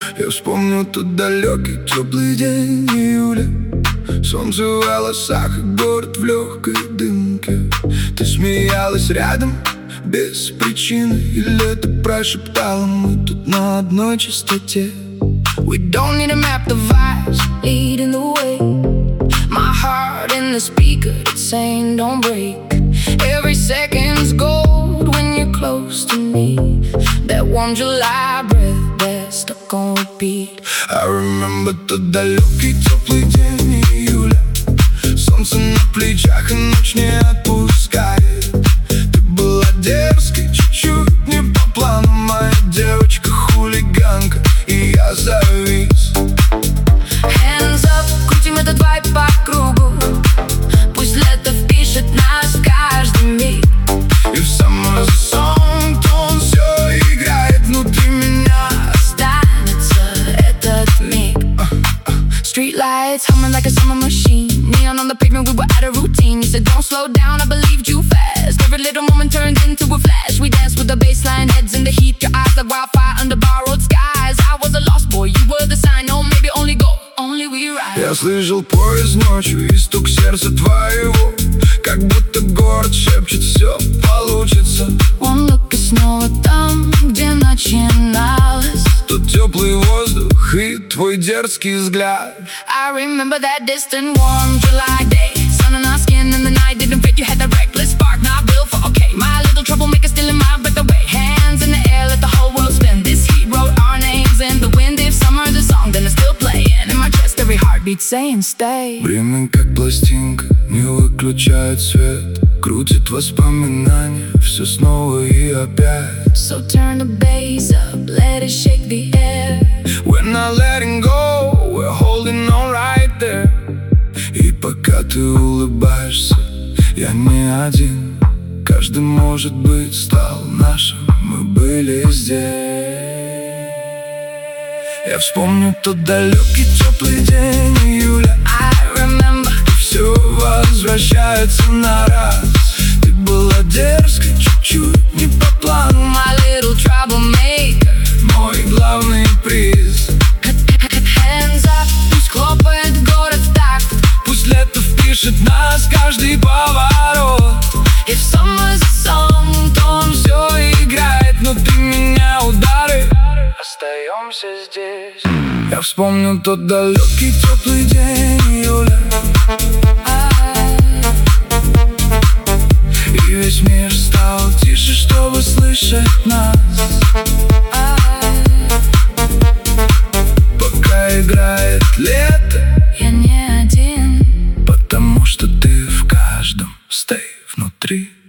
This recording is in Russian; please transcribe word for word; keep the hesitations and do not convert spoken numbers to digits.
Я вспомню тот далекий теплый день июля. Солнце в волосах и город в легкой дымке. Ты смеялась рядом без причины, или ты прошептала: мы тут на одной частоте. We don't need a map, the vibes leading the way. My heart in the speaker, it's saying don't break. Every second's gold when you're close to me. That warm July breath that's stuck on repeat. I remember тот далекий теплый день июля. Солнце на плечах и ночь не отпускает. Ты была дерзкой, чуть-чуть не по плану. Моя девочка-хулиганка, и я завис. Hands up, крутим этот вайб по кругу. Пусть лето впишет нас каждый миг. И в summer the song, то он все играет внутри меня. Останется этот миг. Street lights humming like a summer machine. Neon on the pavement, we were out of routine. You said don't slow down, I believed you fast. Every little moment turned into a flash. We danced with the baseline, heads in the heat. Your eyes like wildfire under borrowed skies. I was a lost boy, you were the sign. Oh, maybe only go, only we ride. Я слышал поезд ночью и стук сердца твоего. Как будто город шепчет: все получится. One look и снова там, где начиналось. Тот теплый воздух и твой дерзкий взгляд. I remember that distant warm July day. Sun on our skin and the night didn't fade. You had that reckless spark, not built for okay. My little troublemaker still in my breath away. Hands in the air, let the whole world spin. This heat wrote our names in the wind. If summer's a song, then it's still playing in my chest, every heartbeat saying stay. Время как пластинка, не выключает свет. Крутит воспоминания, все снова и опять. So turn the bass up, let it shake the air. We're not letting go, we're holding on right there. И пока ты улыбаешься, я не один. Каждый, может быть, стал нашим, мы были здесь. Я вспомню тот далекий теплый день июля. I remember. Все возвращается на раз. Ты была дерзкой, чуть-чуть не по плану. My little troublemaker, мой главный приз. Hands up, пусть хлопает город в такт. Пусть лето впишет нас каждый поворот. If summer's a song, то он Все играет внутри меня удары. Остаемся здесь. Я вспомню тот далекий теплый день июля. И весь мир стал тише, чтобы слышать нас. Пока играет лето, я не один. потому что ты в каждом. Stay внутри.